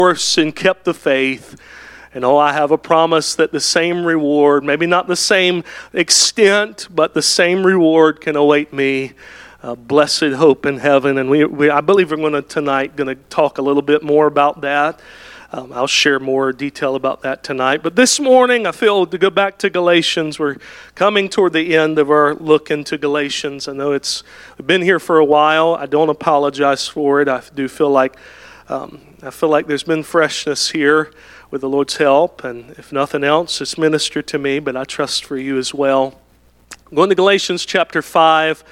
course and kept the faith. And I have a promise that the same reward, maybe not the same extent, but the same reward can await me. Blessed hope in heaven. And I believe we're going to talk a little bit more about that. I'll share more detail about that tonight. But this morning, I feel to go back to Galatians. We're coming toward the end of our look into Galatians. I know we've been here for a while. I don't apologize for it. I do feel like there's been freshness here with the Lord's help. And if nothing else, it's ministered to me, but I trust for you as well. Going to Galatians chapter 5.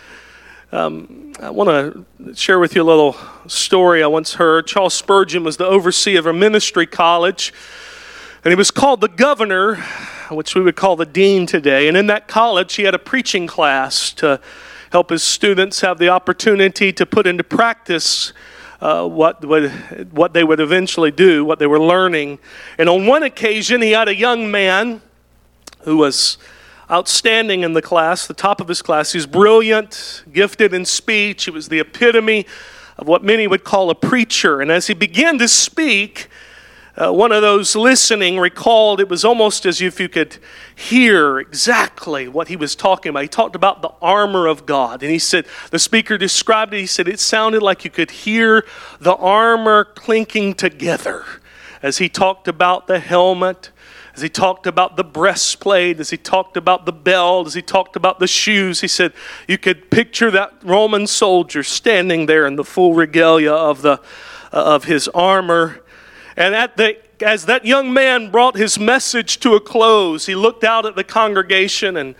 I want to share with you a little story I once heard. Charles Spurgeon was the overseer of a ministry college, and he was called the governor, which we would call the dean today. And in that college, he had a preaching class to help his students have the opportunity to put into practice what they would eventually do, what they were learning. And on one occasion, he had a young man who was outstanding in the class, the top of his class. He was brilliant, gifted in speech. He was the epitome of what many would call a preacher. And as he began to speak, one of those listening recalled it was almost as if you could hear exactly what he was talking about. He talked about the armor of God. And he said, the speaker described it, he said, it sounded like you could hear the armor clinking together as he talked about the helmet, as he talked about the breastplate, as he talked about the belt, as he talked about the shoes. He said you could picture that Roman soldier standing there in the full regalia of his armor. And as that young man brought his message to a close, he looked out at the congregation, and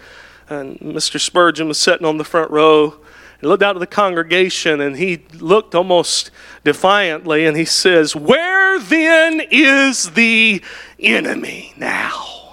Mr. Spurgeon was sitting on the front row. He looked out at the congregation, and he looked almost defiantly, and he says, "Where then is the enemy now?"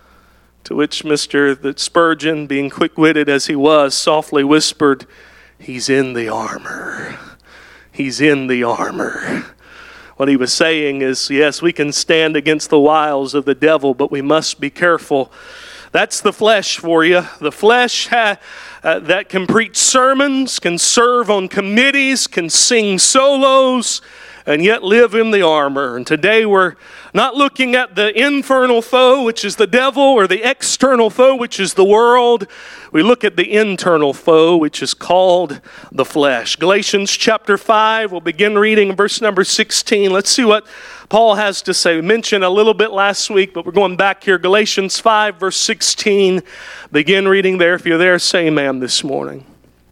To which Mr. Spurgeon, being quick-witted as he was, softly whispered, "He's in the armor. He's in the armor." What he was saying is, yes, we can stand against the wiles of the devil, but we must be careful. That's the flesh for you. The flesh that can preach sermons, can serve on committees, can sing solos, and yet live in the armor. And today we're not looking at the infernal foe, which is the devil, or the external foe, which is the world. We look at the internal foe, which is called the flesh. Galatians chapter 5, we'll begin reading verse number 16. Let's see what Paul has to say. We mentioned a little bit last week, but we're going back here. Galatians 5, verse 16. Begin reading there. If you're there, say amen this morning.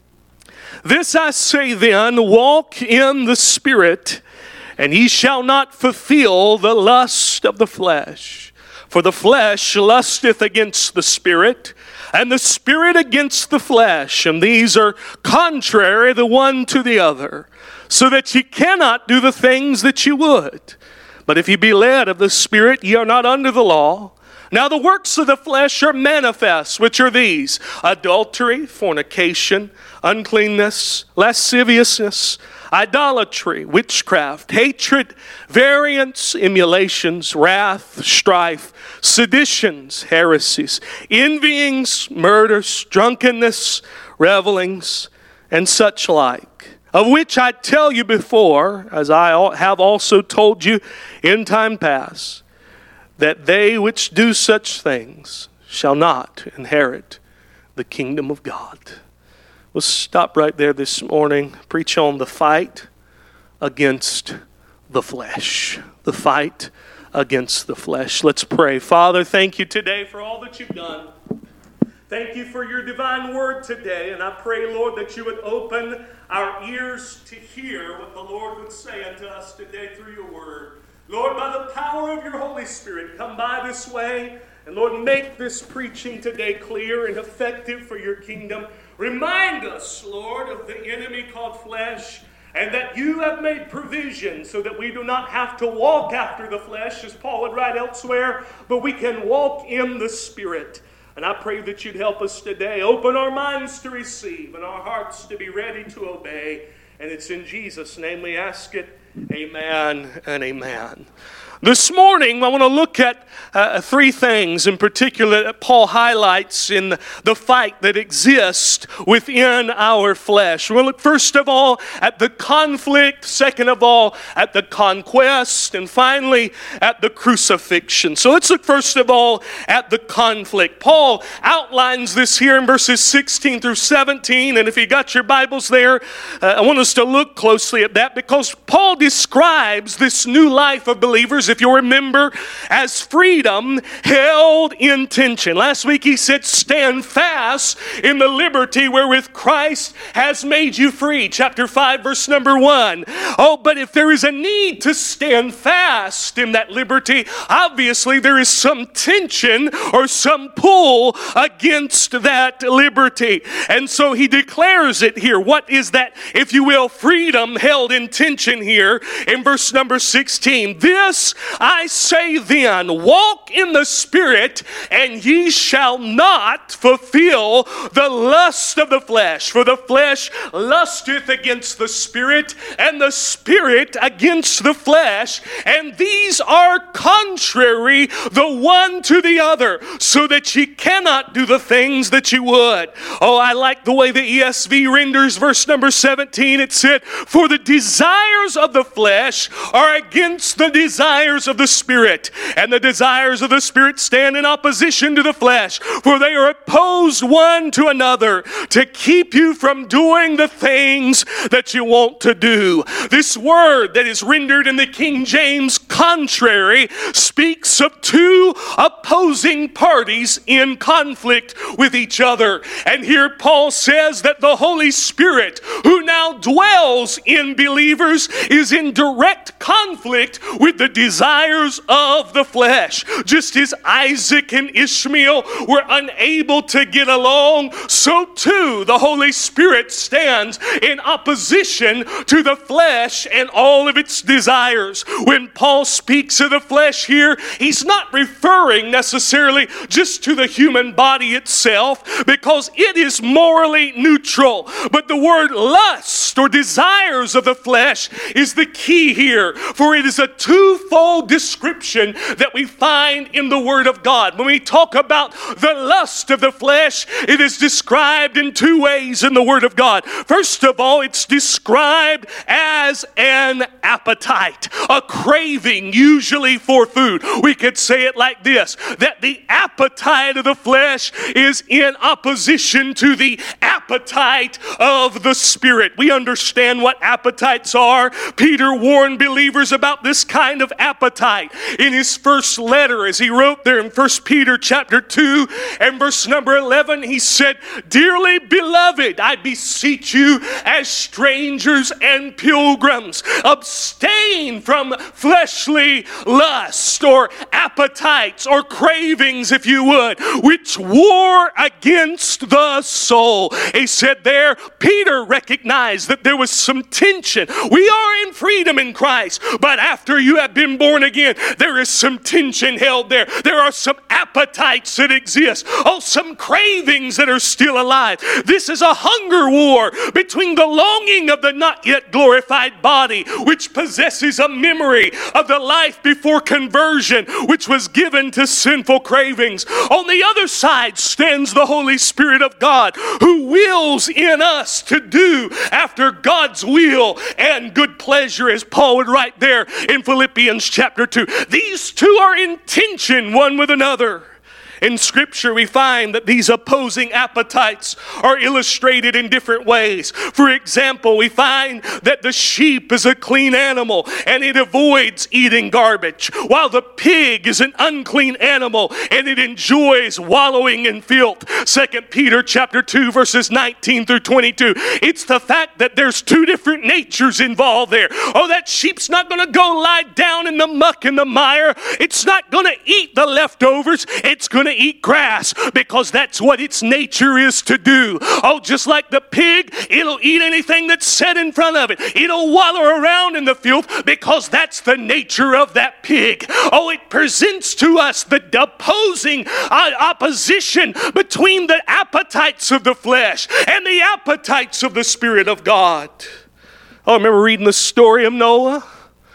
"This I say then, walk in the Spirit, and ye shall not fulfill the lust of the flesh. For the flesh lusteth against the Spirit, and the Spirit against the flesh. And these are contrary the one to the other, so that ye cannot do the things that ye would. But if ye be led of the Spirit, ye are not under the law. Now the works of the flesh are manifest, which are these: adultery, fornication, uncleanness, lasciviousness, idolatry, witchcraft, hatred, variance, emulations, wrath, strife, seditions, heresies, envyings, murders, drunkenness, revelings, and such like, of which I tell you before, as I have also told you in time past, that they which do such things shall not inherit the kingdom of God." We'll stop right there this morning. Preach on the fight against the flesh. The fight against the flesh. Let's pray. Father, thank you today for all that you've done. Thank you for your divine word today. And I pray, Lord, that you would open our ears to hear what the Lord would say unto us today through your word. Lord, by the power of your Holy Spirit, come by this way. And Lord, make this preaching today clear and effective for your kingdom. Remind us, Lord, of the enemy called flesh, and that you have made provision so that we do not have to walk after the flesh, as Paul would write elsewhere, but we can walk in the Spirit. And I pray that you'd help us today. Open our minds to receive and our hearts to be ready to obey. And it's in Jesus' name we ask it. Amen and amen. This morning, I want to look at three things in particular that Paul highlights in the fight that exists within our flesh. We'll look first of all at the conflict, second of all at the conquest, and finally at the crucifixion. So let's look first of all at the conflict. Paul outlines this here in verses 16 through 17, and if you got your Bibles there, I want us to look closely at that because Paul describes this new life of believers, if you'll remember, as freedom held in tension. Last week he said, stand fast in the liberty wherewith Christ has made you free. Chapter 5, verse number 1. Oh, but if there is a need to stand fast in that liberty, obviously there is some tension or some pull against that liberty. And so he declares it here. What is that, if you will, freedom held in tension here in verse number 16? This I say then, walk in the Spirit, and ye shall not fulfill the lust of the flesh. For the flesh lusteth against the Spirit, and the Spirit against the flesh. And these are contrary the one to the other, so that ye cannot do the things that ye would. Oh, I like the way the ESV renders verse number 17. It said, for the desires of the flesh are against the desires of the Spirit, and the desires of the Spirit stand in opposition to the flesh, for they are opposed one to another to keep you from doing the things that you want to do. This word that is rendered in the King James contrary speaks of two opposing parties in conflict with each other. And here Paul says that the Holy Spirit, who now dwells in believers, is in direct conflict with the desires of the flesh. Just as Isaac and Ishmael were unable to get along, so too the Holy Spirit stands in opposition to the flesh and all of its desires. When Paul speaks of the flesh here, he's not referring necessarily just to the human body itself, because it is morally neutral. But the word lust or desires of the flesh is the key here, for it is a twofold description that we find in the Word of God. When we talk about the lust of the flesh, it is described in two ways in the Word of God. First of all, it's described as an appetite, a craving, usually for food. We could say it like this, that the appetite of the flesh is in opposition to the appetite of the Spirit. We understand what appetites are. Peter warned believers about this kind of appetite in his first letter, as he wrote there in 1 Peter chapter 2 and verse number 11. He said, dearly beloved, I beseech you as strangers and pilgrims, abstain from fleshly lust or appetites or cravings, if you would, which war against the soul. He said there, Peter recognized that there was some tension. We are in freedom in Christ, but after you have been born again, there is some tension held there. There are some appetites that exist. Oh, some cravings that are still alive. This is a hunger war between the longing of the not yet glorified body, which possesses a memory of the life before conversion, which was given to sinful cravings. On the other side stands the Holy Spirit of God, who wills in us to do after God's will and good pleasure, as Paul would write there in Philippians chapter 2. These two are in tension one with another. In Scripture, we find that these opposing appetites are illustrated in different ways. For example, we find that the sheep is a clean animal and it avoids eating garbage, while the pig is an unclean animal and it enjoys wallowing in filth. 2 Peter chapter 2, verses 19 through 22. It's the fact that there's two different natures involved there. Oh, that sheep's not going to go lie down in the muck and the mire. It's not going to eat the leftovers. It's going to eat grass, because that's what its nature is to do. Oh, just like the pig, it'll eat anything that's set in front of it. It'll wallow around in the filth, because that's the nature of that pig. Oh, it presents to us the opposing opposition between the appetites of the flesh and the appetites of the Spirit of God. Oh, I remember reading the story of Noah.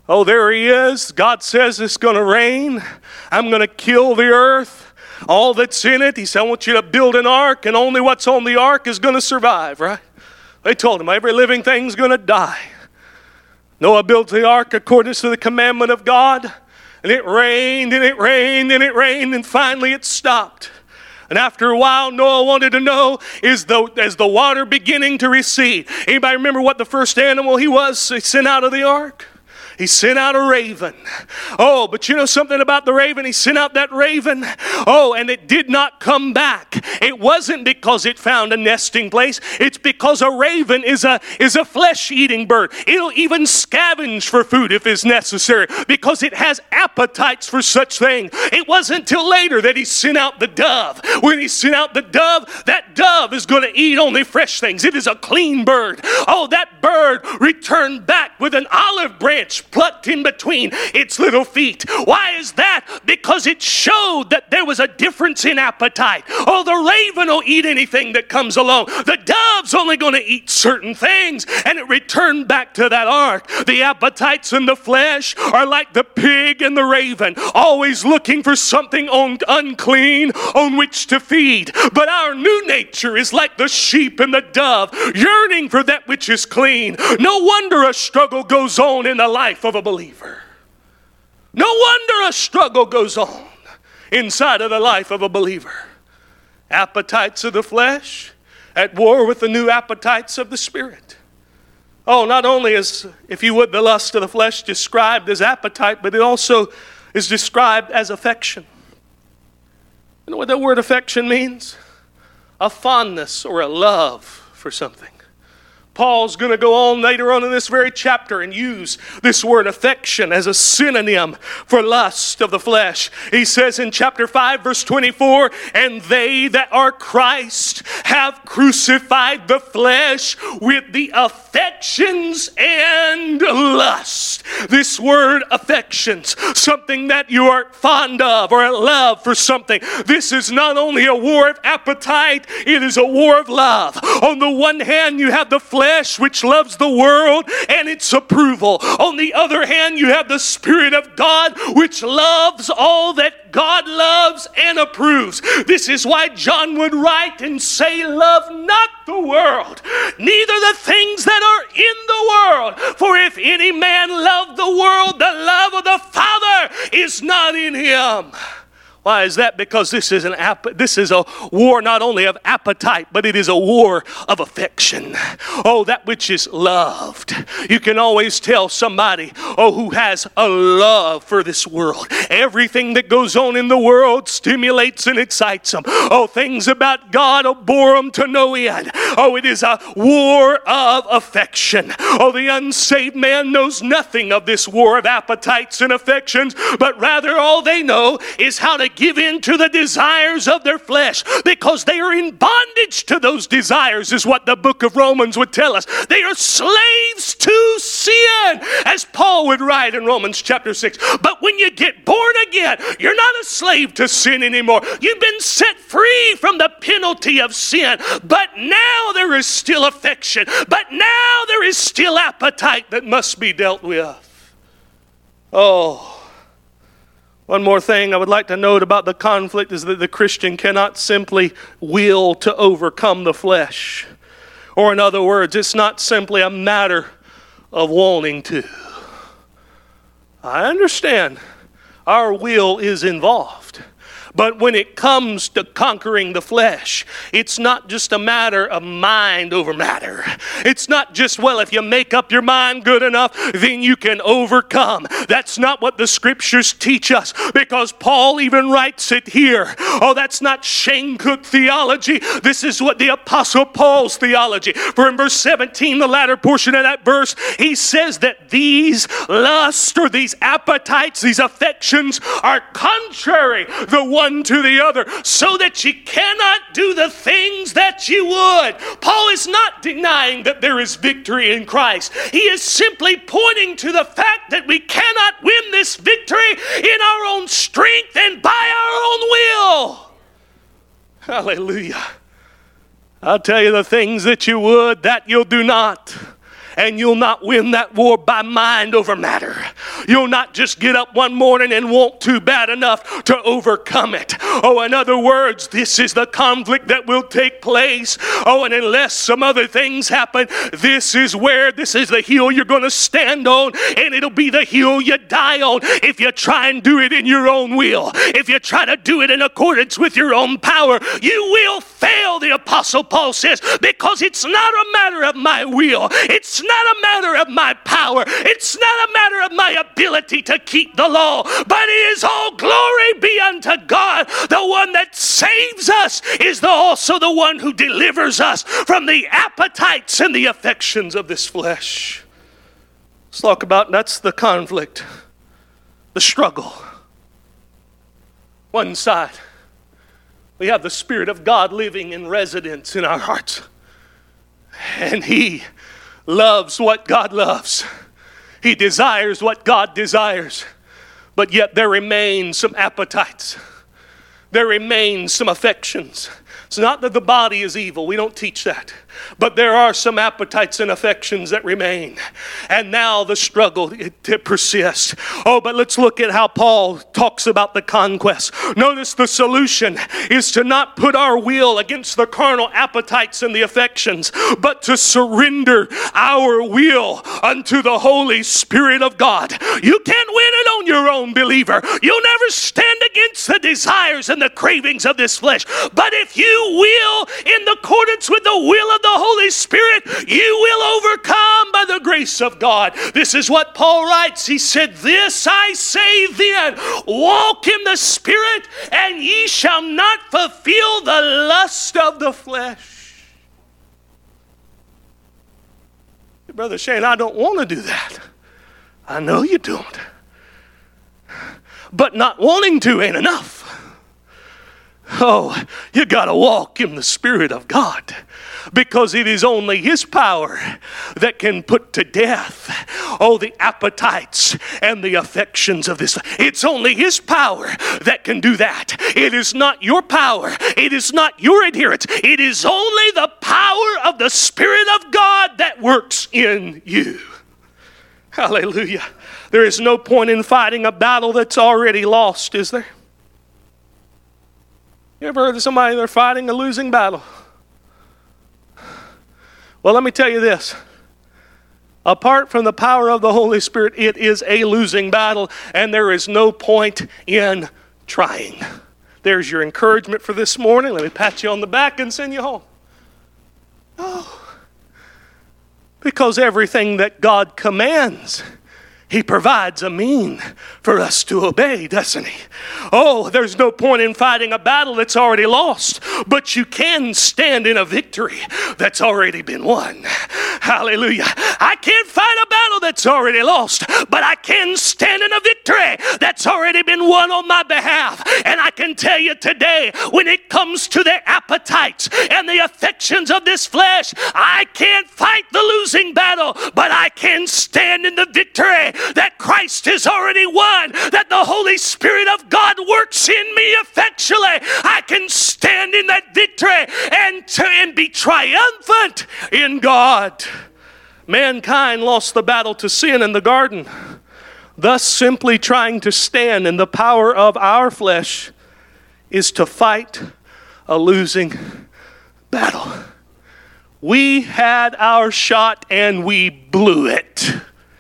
Oh, there he is. God says it's going to rain. I'm going to kill the earth, all that's in it. He said, I want you to build an ark, and only what's on the ark is going to survive, right? They told him every living thing's going to die. Noah built the ark according to the commandment of God, and it rained, and it rained, and it rained, and finally it stopped. And after a while, Noah wanted to know, as the water beginning to recede. Anybody remember what the first animal he sent out of the ark? He sent out a raven. Oh, but you know something about the raven? He sent out that raven. Oh, and it did not come back. It wasn't because it found a nesting place. It's because a raven is a flesh-eating bird. It'll even scavenge for food if it's necessary because it has appetites for such things. It wasn't until later that he sent out the dove. When he sent out the dove, that dove is going to eat only fresh things. It is a clean bird. Oh, that bird returned back with an olive branch plucked in between its little feet. Why is that? Because it showed that there was a difference in appetite. Oh, the raven will eat anything that comes along. The dove's only going to eat certain things. And it returned back to that ark. The appetites in the flesh are like the pig and the raven, always looking for something unclean on which to feed. But our new nature is like the sheep and the dove, yearning for that which is clean. No wonder a struggle goes on in the life of a believer. No wonder a struggle goes on inside of the life of a believer. Appetites of the flesh at war with the new appetites of the Spirit. Oh, not only is, if you would, the lust of the flesh described as appetite, but it also is described as affection. You know what that word affection means? A fondness or a love for something. Paul's going to go on later on in this very chapter and use this word affection as a synonym for lust of the flesh. He says in chapter 5, verse 24, and they that are Christ have crucified the flesh with the affections and lust. This word affections, something that you are fond of or a love for something. This is not only a war of appetite, it is a war of love. On the one hand, you have the flesh, which loves the world and its approval. On the other hand, you have the Spirit of God, which loves all that God loves and approves. This is why John would write and say, love not the world, neither the things that are in the world. For if any man love the world, the love of the Father is not in him. Why is that? Because this is a war not only of appetite, but it is a war of affection. Oh, that which is loved. You can always tell somebody, who has a love for this world. Everything that goes on in the world stimulates and excites them. Oh, things about God will bore them to no end. Oh, it is a war of affection. Oh, the unsaved man knows nothing of this war of appetites and affections, but rather all they know is how to give in to the desires of their flesh, because they are in bondage to those desires, is what the book of Romans would tell us. They are slaves to sin, as Paul would write in Romans chapter 6. But when you get born again, you're not a slave to sin anymore. You've been set free from the penalty of sin. But now there is still affection. But now there is still appetite that must be dealt with. Oh, one more thing I would like to note about the conflict is that the Christian cannot simply will to overcome the flesh. Or in other words, it's not simply a matter of wanting to. I understand our will is involved. But when it comes to conquering the flesh, it's not just a matter of mind over matter. It's not just, well, if you make up your mind good enough, then you can overcome. That's not what the scriptures teach us, because Paul even writes it here. Oh, that's not Shane-cooked theology. This is what the Apostle Paul's theology. For in verse 17, the latter portion of that verse, he says that these lusts or these appetites, these affections are contrary the one to the other, so that you cannot do the things that you would. Paul is not denying that there is victory in Christ. He is simply pointing to the fact that we cannot win this victory in our own strength and by our own will. Hallelujah. I'll tell you the things that you would, that you'll do not. And you'll not win that war by mind over matter. You'll not just get up one morning and want to bad enough to overcome it. Oh, in other words, this is the conflict that will take place. Oh, and unless some other things happen, this is the hill you're going to stand on, and it'll be the hill you die on if you try and do it in your own will. If you try to do it in accordance with your own power, you will fail, the Apostle Paul says, because it's not a matter of my will. It's not a matter of my power. It's not a matter of my ability to keep the law, but it is all glory be unto God. The one that saves us is also the one who delivers us from the appetites and the affections of this flesh. Let's talk about, that's the conflict, the struggle. One side, we have the Spirit of God living in residence in our hearts. And He loves what God loves. He desires what God desires. But yet there remain some appetites. There remain some affections. It's not that the body is evil. We don't teach that. But there are some appetites and affections that remain. And now the struggle, it persists. Oh, but let's look at how Paul talks about the conquest. Notice the solution is to not put our will against the carnal appetites and the affections, but to surrender our will unto the Holy Spirit of God. You can't win it on your own, believer. You'll never stand against the desires and the cravings of this flesh. But if you will, in accordance with the will of the Holy Spirit, you will overcome by the grace of God. This is what Paul writes. He said, "This I say then, walk in the Spirit, and ye shall not fulfill the lust of the flesh." Brother Shane, I don't want to do that. I know you don't. But not wanting to ain't enough. Oh, you got to walk in the Spirit of God, because it is only His power that can put to death, oh, the appetites and the affections of this. It's only His power that can do that. It is not your power. It is not your adherence. It is only the power of the Spirit of God that works in you. Hallelujah. There is no point in fighting a battle that's already lost, is there? You ever heard of somebody they're fighting a losing battle? Well, let me tell you this. Apart from the power of the Holy Spirit, it is a losing battle, and there is no point in trying. There's your encouragement for this morning. Let me pat you on the back and send you home. Oh, because everything that God commands, He provides a mean for us to obey, doesn't He? Oh, there's no point in fighting a battle that's already lost, but you can stand in a victory that's already been won. Hallelujah. I can't fight a battle that's already lost, but I can stand in a victory that's already been won on my behalf. And I can tell you today, when it comes to the appetites and the affections of this flesh, I can't fight the losing battle, but I can stand in the victory that Christ has already won, that the Holy Spirit of God works in me effectually. I can stand in that victory and be triumphant in God. Mankind lost the battle to sin in the garden. Thus, simply trying to stand in the power of our flesh is to fight a losing battle. We had our shot and we blew it.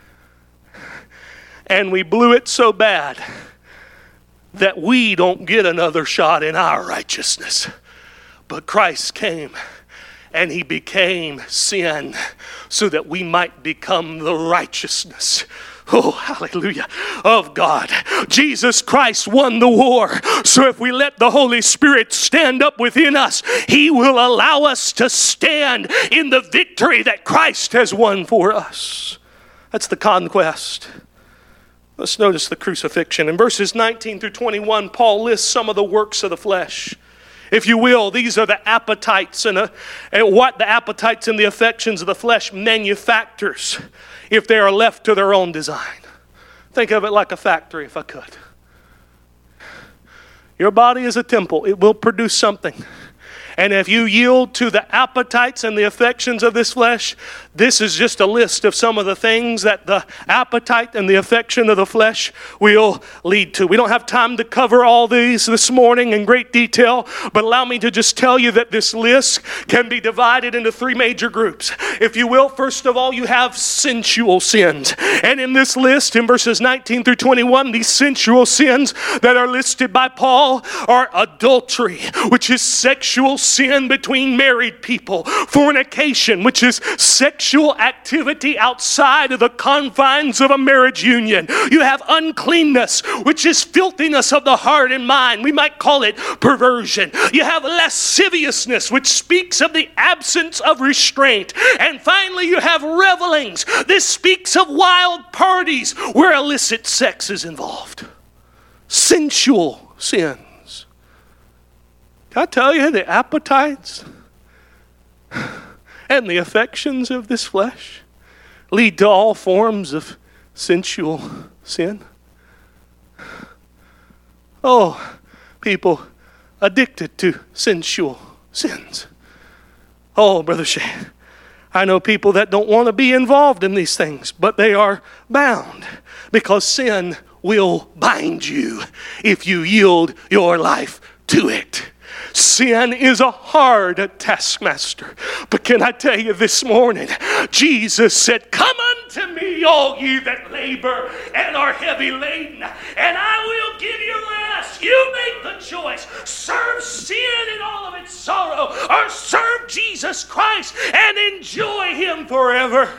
And we blew it so bad that we don't get another shot in our righteousness. But Christ came and He became sin so that we might become the righteousness, oh, hallelujah, of God. Jesus Christ won the war. So if we let the Holy Spirit stand up within us, He will allow us to stand in the victory that Christ has won for us. That's the conquest. Let's notice the crucifixion. In verses 19 through 21, Paul lists some of the works of the flesh. If you will, these are the appetites and what the appetites and the affections of the flesh manufactures if they are left to their own design. Think of it like a factory, if I could. Your body is a temple. It will produce something. And if you yield to the appetites and the affections of this flesh, this is just a list of some of the things that the appetite and the affection of the flesh will lead to. We don't have time to cover all these this morning in great detail, but allow me to just tell you that this list can be divided into three major groups. If you will, first of all, you have sensual sins. And in this list, in verses 19 through 21, these sensual sins that are listed by Paul are adultery, which is sexual sin between married people; fornication, which is sexual activity outside of the confines of a marriage union; you have uncleanness, which is filthiness of the heart and mind. We might call it perversion. You have lasciviousness, which speaks of the absence of restraint. And finally, you have revelings. This speaks of wild parties where illicit sex is involved. Sensual sins. Can I tell you, the appetites and the affections of this flesh lead to all forms of sensual sin? Oh, people addicted to sensual sins. Oh, Brother Shane, I know people that don't want to be involved in these things, but they are bound because sin will bind you if you yield your life to it. Sin is a hard taskmaster. But can I tell you this morning, Jesus said, "Come unto me, all ye that labor and are heavy laden, and I will give you rest." You make the choice. Serve sin in all of its sorrow, or serve Jesus Christ and enjoy Him forever.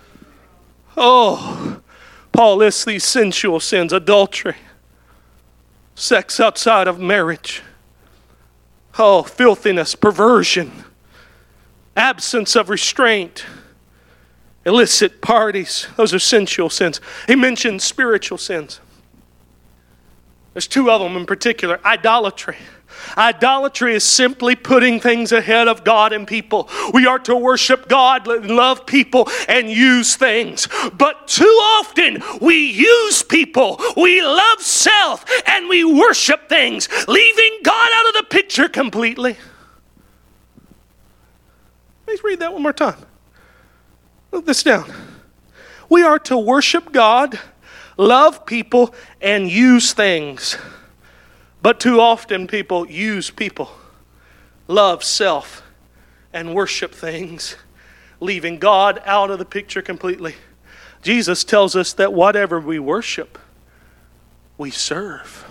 Oh, Paul lists these sensual sins: adultery, sex outside of marriage, oh, filthiness, perversion, absence of restraint, illicit parties. Those are sensual sins. He mentioned spiritual sins. There's two of them in particular. Idolatry. Idolatry is simply putting things ahead of God and people. We are to worship God, love people, and use things. But too often we use people, we love self, and we worship things, leaving God out of the picture completely. Please read that one more time. Look this down. We are to worship God, love people, and use things. But too often people use people, love self, and worship things, leaving God out of the picture completely. Jesus tells us that whatever we worship, we serve.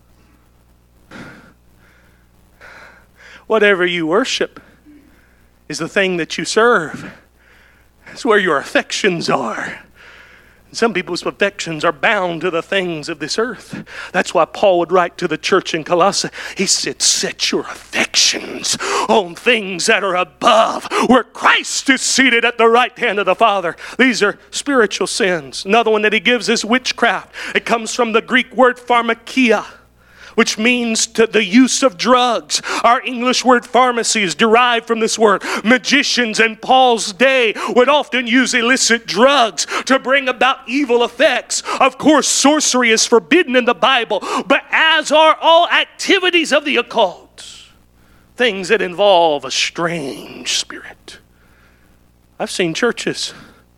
Whatever you worship is the thing that you serve. It's where your affections are. Some people's affections are bound to the things of this earth. That's why Paul would write to the church in Colossae. He said, "Set your affections on things that are above, where Christ is seated at the right hand of the Father." These are spiritual sins. Another one that he gives is witchcraft. It comes from the Greek word pharmakia, which means to the use of drugs. Our English word pharmacy is derived from this word. Magicians in Paul's day would often use illicit drugs to bring about evil effects. Of course, sorcery is forbidden in the Bible, but as are all activities of the occult, things that involve a strange spirit. I've seen churches,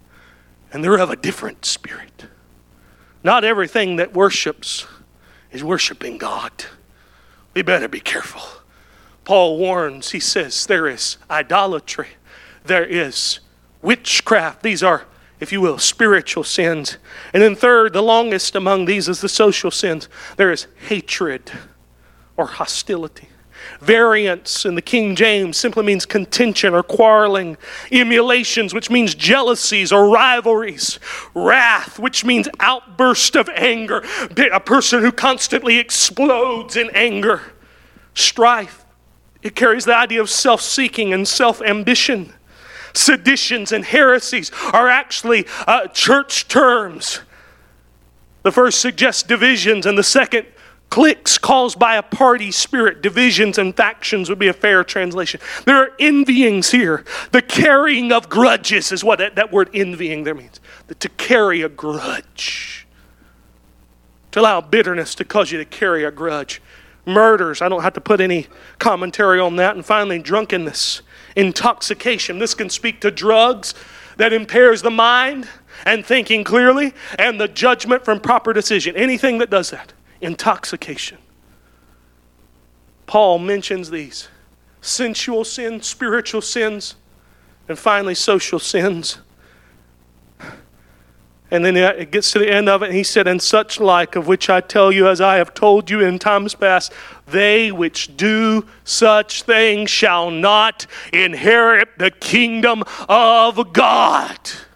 and they're of a different spirit. Not everything that worships is worshiping God. We better be careful. Paul warns, he says, there is idolatry. There is witchcraft. These are, if you will, spiritual sins. And then third, the longest among these is the social sins. There is hatred or hostility. Variance in the King James simply means contention or quarreling. Emulations, which means jealousies or rivalries. Wrath, which means outburst of anger. A person who constantly explodes in anger. Strife, it carries the idea of self-seeking and self-ambition. Seditions and heresies are actually church terms. The first suggests divisions, and the second cliques caused by a party spirit. Divisions and factions would be a fair translation. There are envyings here. The carrying of grudges is what that word envying there means. To carry a grudge. To allow bitterness to cause you to carry a grudge. murders. I don't have to put any commentary on that. And finally, drunkenness, intoxication. This can speak to drugs that impairs the mind and thinking clearly and the judgment from proper decision. Anything that does that. Intoxication. Paul mentions these. Sensual sins, spiritual sins, and finally social sins. And then it gets to the end of it, and he said, and such like, of which I tell you, as I have told you in times past, they which do such things shall not inherit the kingdom of God.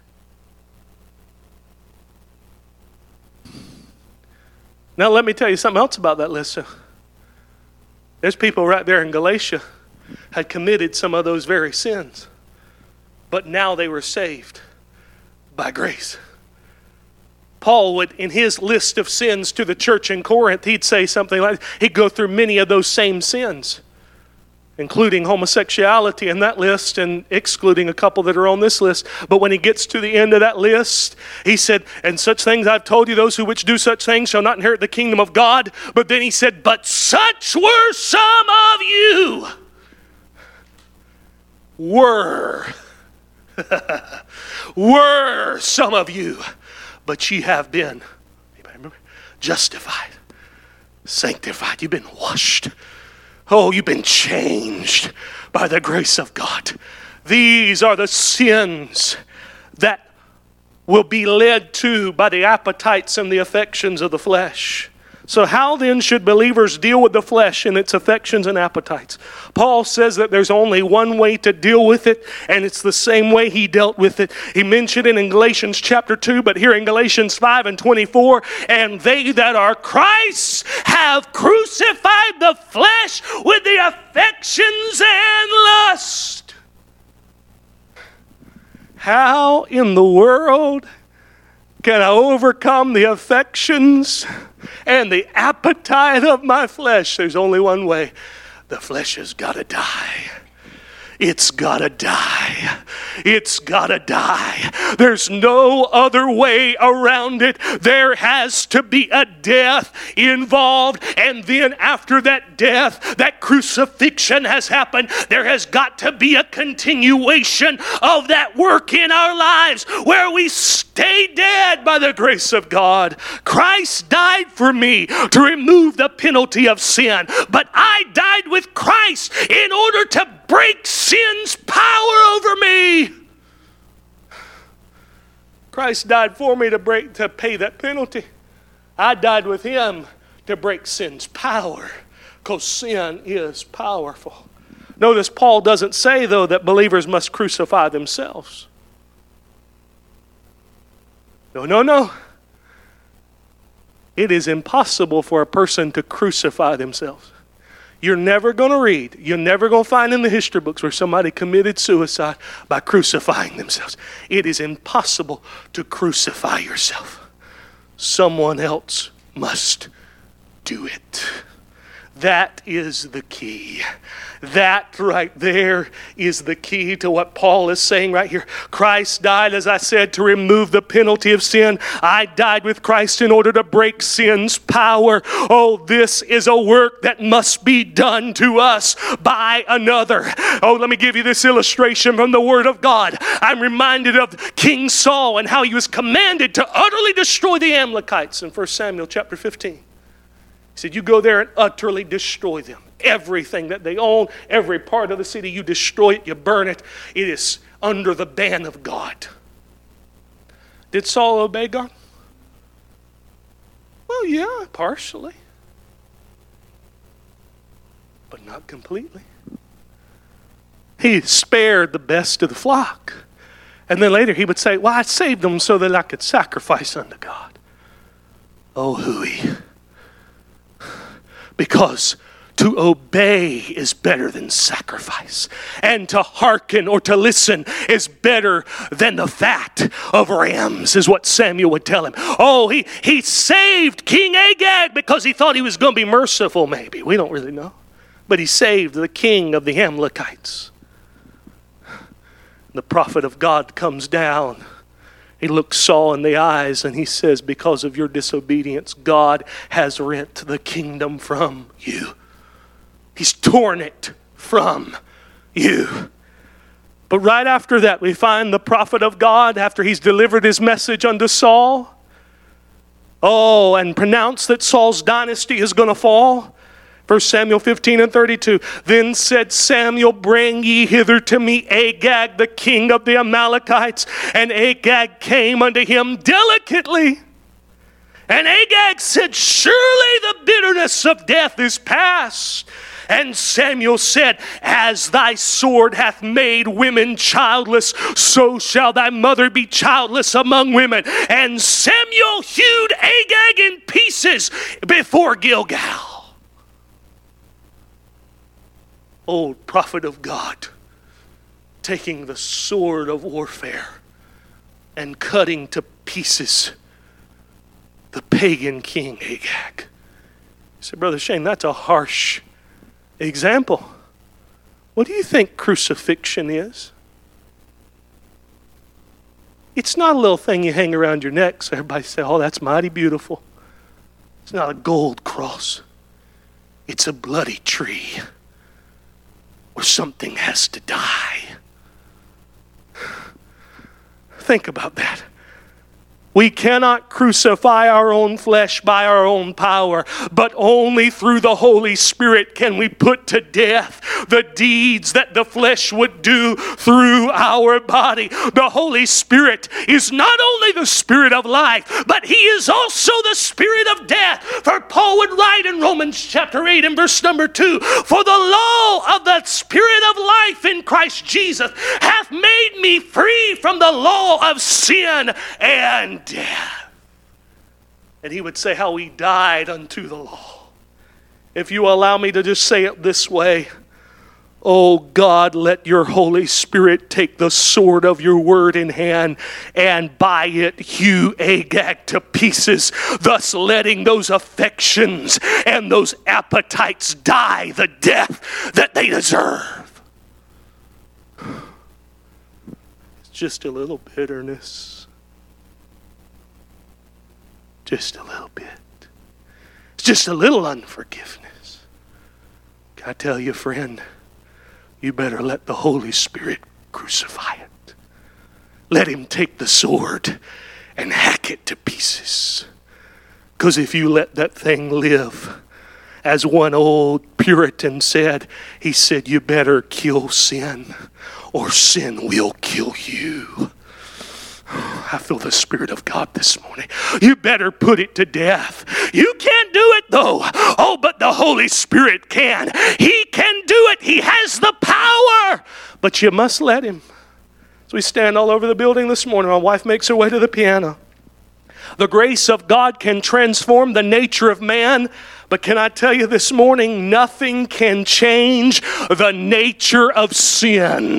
Now let me tell you something else about that list. There's people right there in Galatia had committed some of those very sins, but now they were saved by grace. Paul would, in his list of sins to the church in Corinth, he'd say something like, he'd go through many of those same sins, including homosexuality in that list and excluding a couple that are on this list. But when he gets to the end of that list, he said, and such things I've told you, those who which do such things shall not inherit the kingdom of God. But then he said, but such were some of you. Were some of you. But ye have been, anybody remember? Justified, sanctified. You've been washed. Oh, you've been changed by the grace of God. These are the sins that will be led to by the appetites and the affections of the flesh. So how then should believers deal with the flesh and its affections and appetites? Paul says that there's only one way to deal with it, and it's the same way he dealt with it. He mentioned it in Galatians chapter 2, but here in Galatians 5 and 24, and they that are Christ's have crucified the flesh with the affections and lust. How in the world can I overcome the affections and the appetite of my flesh? There's only one way. The flesh has got to die. It's got to die. It's got to die. There's no other way around it. There has to be a death involved. And then after that death, that crucifixion has happened, there has got to be a continuation of that work in our lives where we stay dead by the grace of God. Christ died for me to remove the penalty of sin. But I died with Christ in order to break sin's power over me. Christ died for me to pay that penalty. I died with him to break sin's power, because sin is powerful. Notice Paul doesn't say, though, that believers must crucify themselves. No. It is impossible for a person to crucify themselves. You're never going to read, you're never going to find in the history books where somebody committed suicide by crucifying themselves. It is impossible to crucify yourself. Someone else must do it. That is the key. That right there is the key to what Paul is saying right here. Christ died, as I said, to remove the penalty of sin. I died with Christ in order to break sin's power. Oh, this is a work that must be done to us by another. Oh, let me give you this illustration from the Word of God. I'm reminded of King Saul and how he was commanded to utterly destroy the Amalekites in 1 Samuel chapter 15. He said, you go there and utterly destroy them. Everything that they own, every part of the city, you destroy it, you burn it. It is under the ban of God. Did Saul obey God? Well, yeah, partially. But not completely. He spared the best of the flock. And then later he would say, well, I saved them so that I could sacrifice unto God. Oh, hooey. Because to obey is better than sacrifice. And to hearken or to listen is better than the fat of rams, is what Samuel would tell him. Oh, he saved King Agag because he thought he was going to be merciful, maybe. We don't really know. But he saved the king of the Amalekites. The prophet of God comes down. He looks Saul in the eyes and he says, because of your disobedience, God has rent the kingdom from you. He's torn it from you. But right after that, we find the prophet of God, after he's delivered his message unto Saul, and pronounced that Saul's dynasty is going to fall. 1 Samuel 15 and 32. Then said Samuel, bring ye hither to me Agag, the king of the Amalekites. And Agag came unto him delicately. And Agag said, surely the bitterness of death is past. And Samuel said, as thy sword hath made women childless, so shall thy mother be childless among women. And Samuel hewed Agag in pieces before Gilgal. Old prophet of God, taking the sword of warfare and cutting to pieces the pagan king Agag. He said, Brother Shane, that's a harsh example. What do you think crucifixion is? It's not a little thing you hang around your neck so everybody say, oh, that's mighty beautiful. It's not a gold cross. It's a bloody tree where something has to die. Think about that. We cannot crucify our own flesh by our own power, but only through the Holy Spirit can we put to death the deeds that the flesh would do through our body. The Holy Spirit is not only the Spirit of life, but He is also the Spirit of death. For Paul would write in Romans chapter 8 and verse number 2, for the law of the Spirit of life in Christ Jesus hath made me free from the law of sin and death. And he would say how he died unto the law. If you allow me to just say it this way, oh God, let your Holy Spirit take the sword of your word in hand and by it hew Agag to pieces, thus letting those affections and those appetites die the death that they deserve. It's just a little bitterness. Just a little bit. It's just a little unforgiveness. Can I tell you, friend, you better let the Holy Spirit crucify it. Let Him take the sword and hack it to pieces. Because if you let that thing live, as one old Puritan said, he said, you better kill sin or sin will kill you. I feel the Spirit of God this morning. You better put it to death. You can't do it though. Oh, but the Holy Spirit can. He can do it. He has the power. But you must let Him. As we stand all over the building this morning, my wife makes her way to the piano. The grace of God can transform the nature of man. But can I tell you this morning, nothing can change the nature of sin.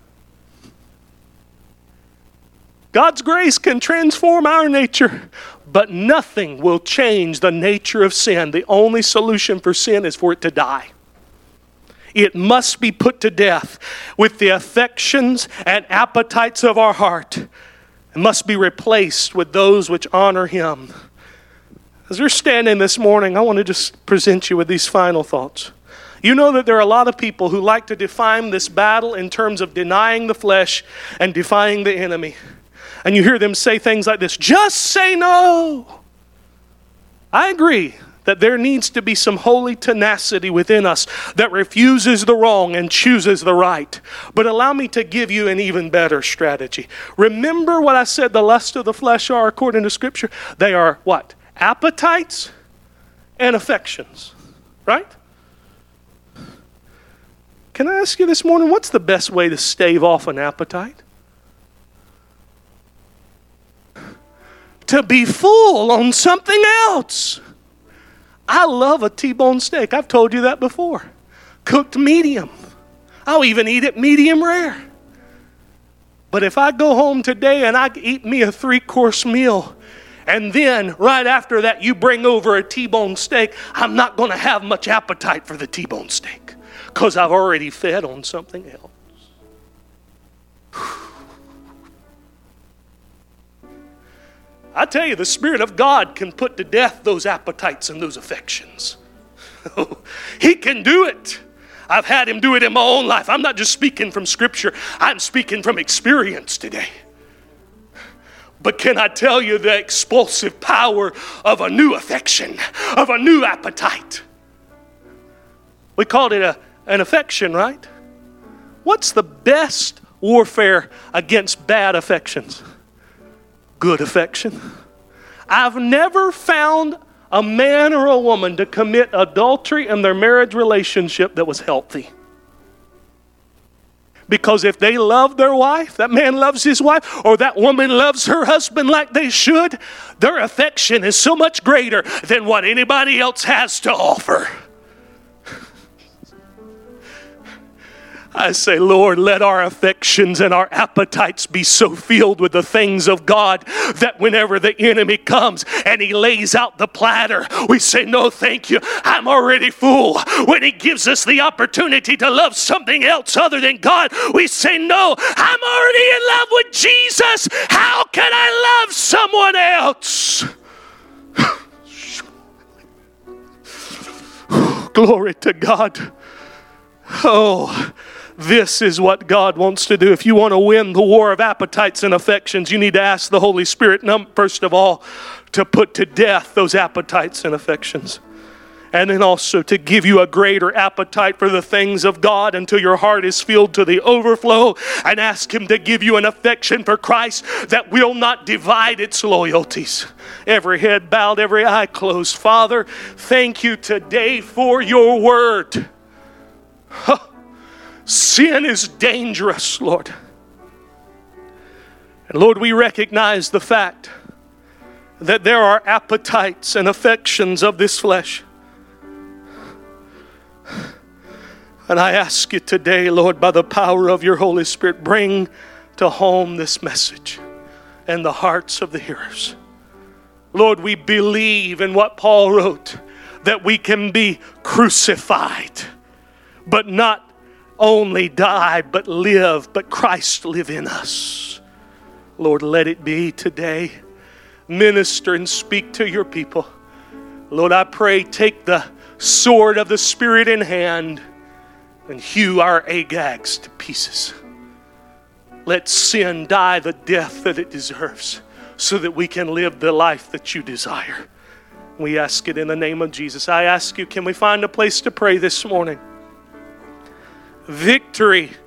God's grace can transform our nature, but nothing will change the nature of sin. The only solution for sin is for it to die. It must be put to death with the affections and appetites of our heart. It must be replaced with those which honor Him. As you're standing this morning, I want to just present you with these final thoughts. You know that there are a lot of people who like to define this battle in terms of denying the flesh and defying the enemy. And you hear them say things like this, just say no. I agree that there needs to be some holy tenacity within us that refuses the wrong and chooses the right. But allow me to give you an even better strategy. Remember what I said the lust of the flesh are according to Scripture? They are what? Appetites and affections, right? Can I ask you this morning, what's the best way to stave off an appetite? To be full on something else. I love a T-bone steak. I've told you that before. Cooked medium. I'll even eat it medium rare. But if I go home today and I eat me a 3-course meal, and then right after that you bring over a T-bone steak, I'm not going to have much appetite for the T-bone steak because I've already fed on something else. I tell you, the Spirit of God can put to death those appetites and those affections. He can do it. I've had him do it in my own life. I'm not just speaking from Scripture. I'm speaking from experience today. But can I tell you the explosive power of a new affection, of a new appetite? We called it an affection, right? What's the best warfare against bad affections? Good affection. I've never found a man or a woman to commit adultery in their marriage relationship that was healthy. Because if they love their wife, that man loves his wife, or that woman loves her husband like they should, their affection is so much greater than what anybody else has to offer. I say, Lord, let our affections and our appetites be so filled with the things of God that whenever the enemy comes and he lays out the platter, we say, no, thank you. I'm already full. When he gives us the opportunity to love something else other than God, we say, no, I'm already in love with Jesus. How can I love someone else? Glory to God. Oh, this is what God wants to do. If you want to win the war of appetites and affections, you need to ask the Holy Spirit, first of all, to put to death those appetites and affections. And then also to give you a greater appetite for the things of God until your heart is filled to the overflow. And ask Him to give you an affection for Christ that will not divide its loyalties. Every head bowed, every eye closed. Father, thank you today for your word. Sin is dangerous, Lord. And Lord, we recognize the fact that there are appetites and affections of this flesh. And I ask you today, Lord, by the power of your Holy Spirit, bring to home this message in the hearts of the hearers. Lord, we believe in what Paul wrote, that we can be crucified, but not only die, but live, but Christ live in us. Lord, let it be today. Minister and speak to your people. Lord, I pray, take the sword of the Spirit in hand and hew our Agags to pieces. Let sin die the death that it deserves so that we can live the life that you desire. We ask it in the name of Jesus. I ask you, can we find a place to pray this morning? Victory